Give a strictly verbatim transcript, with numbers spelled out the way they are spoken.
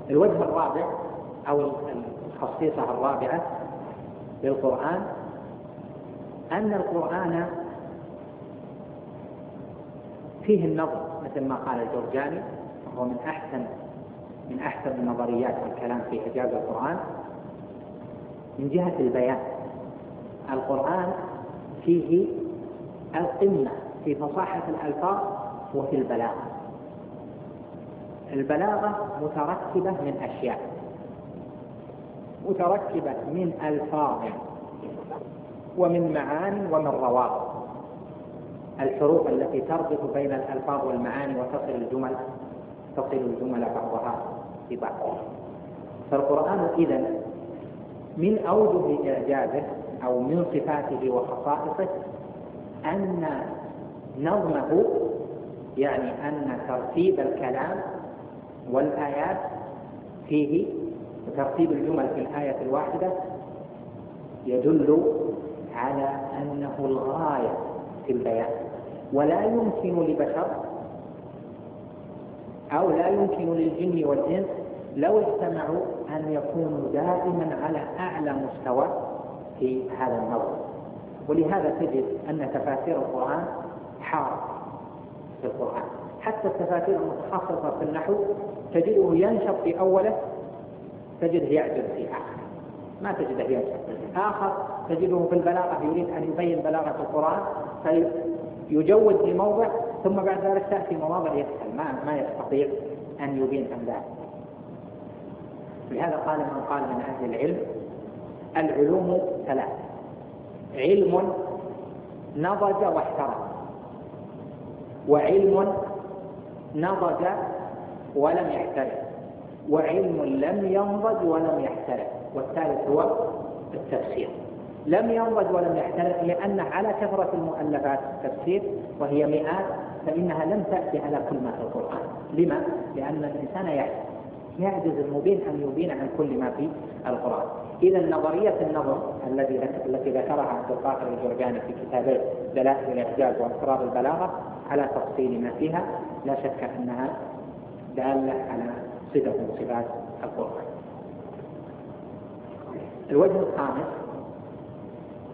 الوجه الرابع أو الخصيصة الرابعة للقرآن أن القرآن فيه النظم، مثل ما قال الجرجاني، وهو من أحسن من أحسن النظريات الكلام في إعجاز القرآن من جهة البيان. القرآن فيه القمة في فصاحة الألفاظ وفي البلاغة. البلاغة متركبة من أشياء، متركبة من ألفاظ ومن معاني ومن روابط، الحروف التي تربط بين الألفاظ والمعاني وتصل الجمل تصل الجمل بعضها ببعض. فالقرآن إذن من أوجه إعجازه أو من صفاته وخصائصه أن نظمه، يعني أن ترتيب الكلام والآيات فيه وترتيب الجمل في الآية الواحدة يدل على أنه الغاية في البيان، ولا يمكن لبشر أو لا يمكن للجن والإنس لو اجتمعوا أن يكونوا دائما على أعلى مستوى في هذا النظر. ولهذا تجد أن تفاسير القرآن حارة في القرآن، حتى التفاسير المتخصصة في النحو تجده ينشط في أوله، تجده يعجز في آخر، ما تجده ينشط. آخر تجده في البلاغة يريد أن يبين بلاغة القرآن فيجود في موضع، ثم بعد ذلك تأتي مواضع يسهل ما, ما يستطيع أن يبين عن ذلك. لهذا قال من قال من أهل العلم: العلوم ثلاث: علم نضج واحترم، وعلم نضج ولم يحترم، وعلم لم ينضج ولم يحترم. والثالث هو التفسير. لم ينضج ولم يحترم لأن على كثرة المؤلفات التفسير وهي مئات، فإنها لم تأتي على كل ما في القرآن. لما؟ لأن الإنسان يعجز يعجز المبين أن يبين عن كل ما في القرآن. إذا نظرية النظر التي التي ذكرها عبد القاهر الجرجاني في كتابه دلائل الإعجاز وأسرار البلاغة على تفصيل ما فيها، لا شك أنها دالة على صفة من صفات القرآن. الوجه الخامس